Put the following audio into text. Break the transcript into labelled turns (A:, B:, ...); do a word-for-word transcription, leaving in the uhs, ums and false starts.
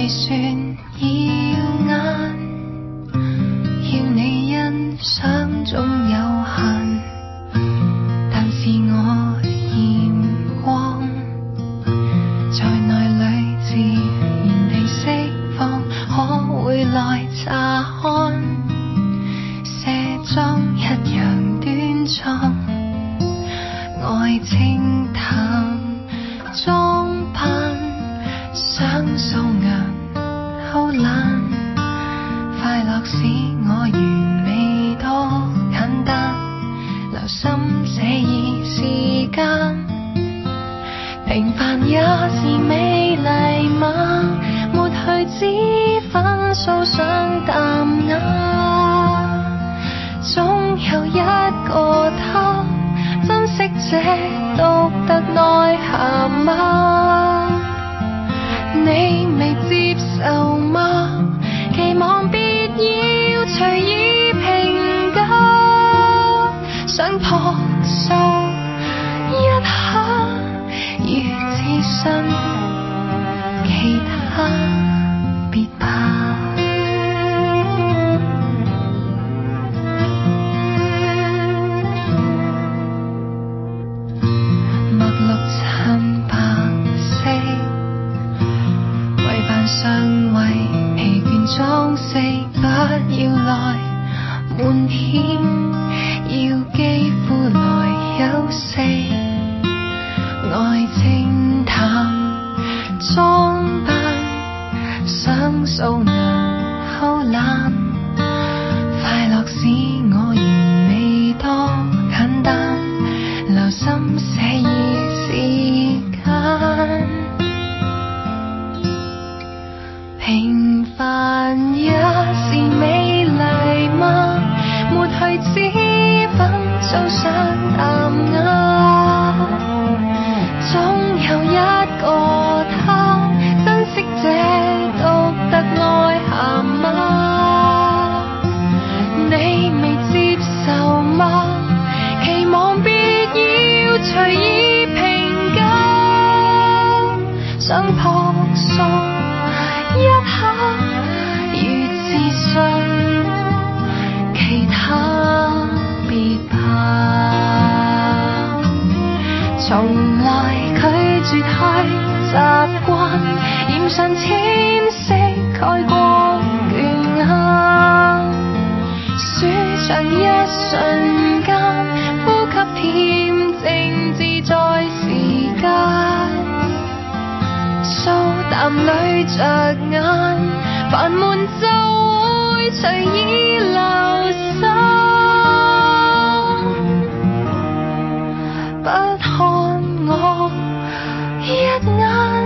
A: 未算耀眼，要你欣賞總有限，但是我嫌光，在內裏自然地釋放，可會來查看？卸妝一樣端莊，愛清淡裝扮，想素顏偷懶，快樂使我完美多簡單，留心寫意時間，平凡也是美麗嗎？抹去脂粉掃上淡雅，總有一個他珍惜這獨特內涵嗎？你未接受嗎？期望別要隨意評價，想樸素一下，如自信其他別怕。墨綠襯白色，為扮上為疲倦裝飾，不要來瞞騙，要肌膚來休息，愛清淡裝扮，想素顏偷懶，快樂使我完美多簡單，留心寫意時間，平凡也是美麗嗎？抹去脂粉掃上淡雅，總有一個他珍惜這獨特內涵嗎？你未接受嗎？期望別要隨意評價，想樸素一下，如自信其他別怕。從來拒絕去習慣，染上淺色蓋過倦眼，舒暢一瞬間，呼吸恬靜自在時間，素淡裏着眼，煩悶就會隨意流失，不看我一眼。